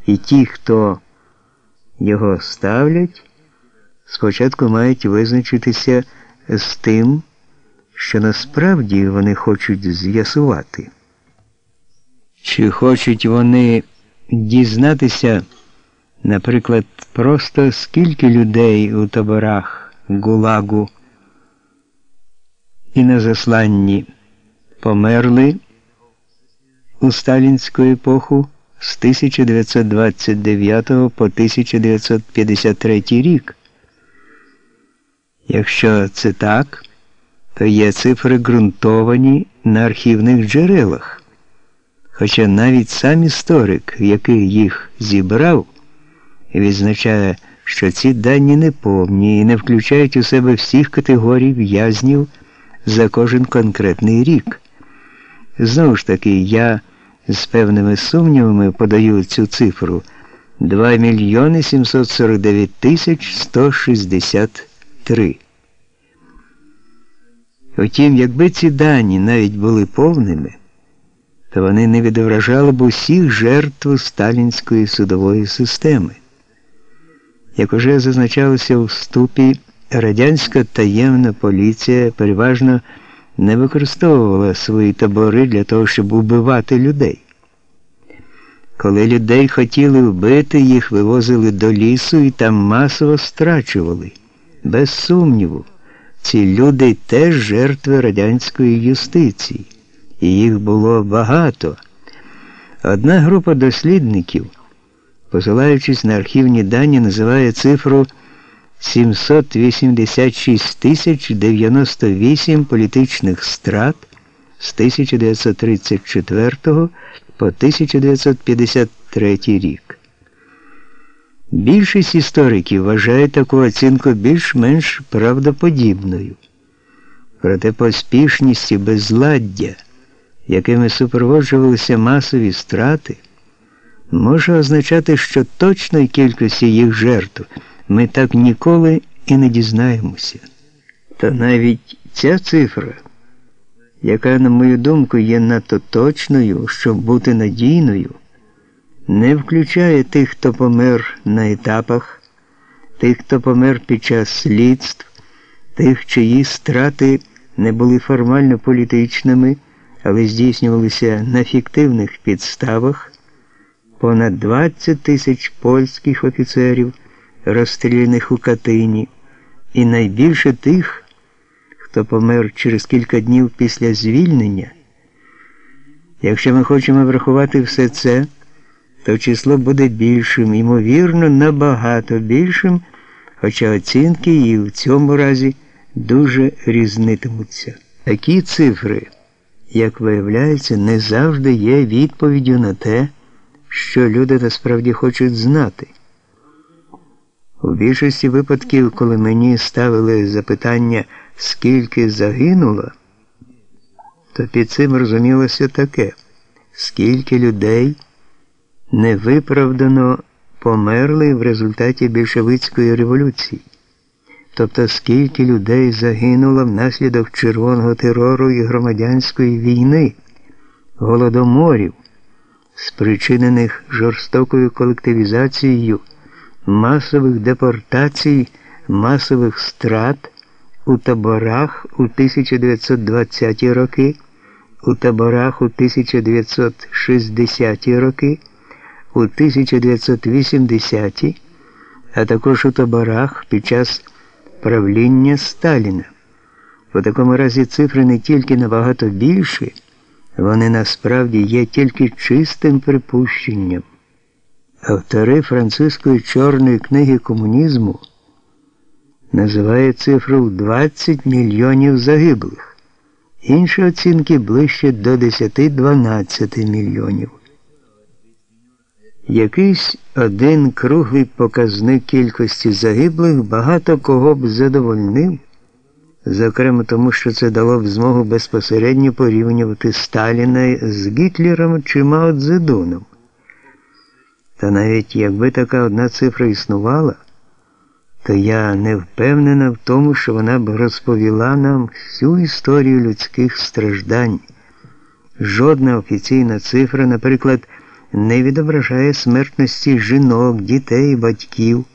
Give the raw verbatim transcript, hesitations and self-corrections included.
І ті, хто його ставлять, спочатку мають визначитися з тим, що насправді вони хочуть з'ясувати. Чи хочуть вони дізнатися, наприклад, просто скільки людей у таборах ГУЛАГу і на засланні померли у сталінську епоху з тисяча дев'ятсот двадцять дев'ятого по тисяча дев'ятсот п'ятдесят третій рік? Якщо це так, то є цифри ґрунтовані на архівних джерелах. Хоча навіть сам історик, який їх зібрав, відзначає, що ці дані неповні і не включають у себе всіх категорій в'язнів за кожен конкретний рік. Знову ж таки, я з певними сумнівами подаю цю цифру два мільйони сімсот сорок дев'ять тисяч сто шістдесят три. Втім, якби ці дані навіть були повними, то вони не відображали б усіх жертв сталінської судової системи. Як уже зазначалося у вступі, радянська таємна поліція переважно не використовувала свої табори для того, щоб убивати людей. Коли людей хотіли вбити, їх вивозили до лісу і там масово страчували. Без сумніву, ці люди теж жертви радянської юстиції. І їх було багато. Одна група дослідників, посилаючись на архівні дані, називає цифру сімсот вісімдесят шість тисяч дев'яносто вісім політичних страт з тисяча дев'ятсот тридцять четвертого по тисяча дев'ятсот п'ятдесят третій рік. Більшість істориків вважає таку оцінку більш-менш правдоподібною. Проте поспішність і безладдя, якими супроводжувалися масові страти, може означати, що точної кількості їх жертв ми так ніколи і не дізнаємося. Та навіть ця цифра, яка, на мою думку, є надто точною, щоб бути надійною, не включає тих, хто помер на етапах, тих, хто помер під час слідств, тих, чиї страти не були формально політичними, але здійснювалися на фіктивних підставах, понад двадцять тисяч польських офіцерів, розстріляних у Катині, і найбільше тих, хто помер через кілька днів після звільнення. Якщо ми хочемо врахувати все це, то число буде більшим, ймовірно, набагато більшим, хоча оцінки і в цьому разі дуже різнитимуться. Такі цифри, як виявляється, не завжди є відповіддю на те, що люди насправді хочуть знати. У більшості випадків, коли мені ставили запитання, скільки загинуло, то під цим розумілося таке: скільки людей невиправдано померли в результаті більшовицької революції. Тобто, скільки людей загинуло внаслідок червоного терору і громадянської війни, голодоморів, спричинених жорстокою колективізацією, масових депортацій, масових страт у таборах у тисяча дев'ятсот двадцяті роки, у таборах у тисяча дев'ятсот шістдесяті роки, у тисяча дев'ятсот вісімдесяті, а також у таборах під час правління Сталіна. У такому разі цифри не тільки набагато більші, вони насправді є тільки чистим припущенням. Автори французької чорної книги комунізму називають цифру в двадцять мільйонів загиблих. Інші оцінки ближче до десять-дванадцять мільйонів. Якийсь один круглий показник кількості загиблих багато кого б задовольнив, зокрема тому, що це дало б змогу безпосередньо порівнювати Сталіна з Гітлером чи Мао Цзедуном. Та навіть якби така одна цифра існувала, то я не впевнена в тому, що вона б розповіла нам всю історію людських страждань. Жодна офіційна цифра, наприклад, не відображає смертності жінок, дітей, батьків,